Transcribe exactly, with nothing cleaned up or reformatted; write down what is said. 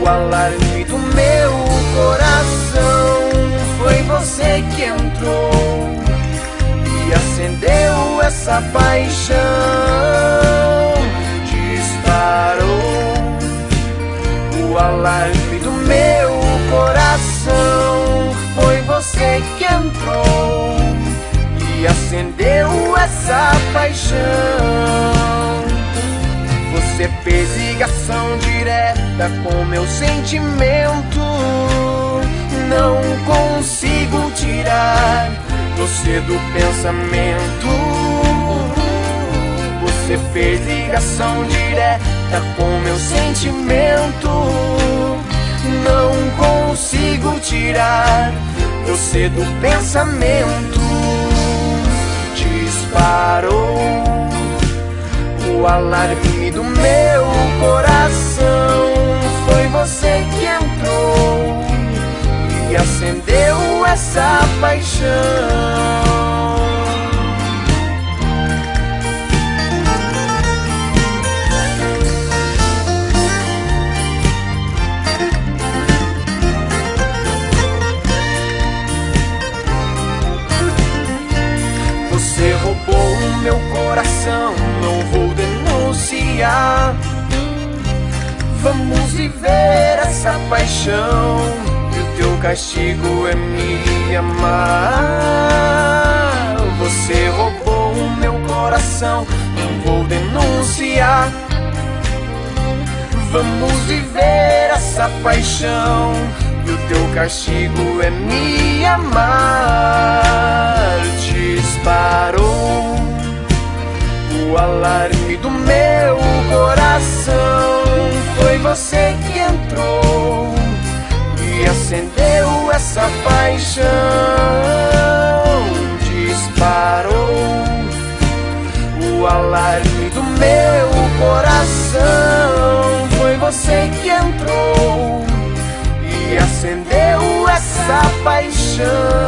O alarme do meu coração foi você que entrou e acendeu essa paixão. Disparou o alarme do meu coração. Foi você que entrou e acendeu essa paixão. Você fez ligação direta com meu sentimento. Não consigo tirar você do pensamento. Você fez ligação direta com meu sentimento. Não consigo tirar você do pensamento. Disparou o alarme do meu coração. Foi você que entrou e acendeu essa paixão. Você roubou o meu coração, não vou denunciar. Vamos viver essa paixão e o teu castigo é me amar. Você roubou o meu coração, não vou denunciar. Vamos viver essa paixão e o teu castigo é me amar. Disparou o alarme do meu coração. Foi você que entrou e acendeu essa paixão. Disparou o alarme do meu coração. Foi você que entrou e acendeu essa paixão.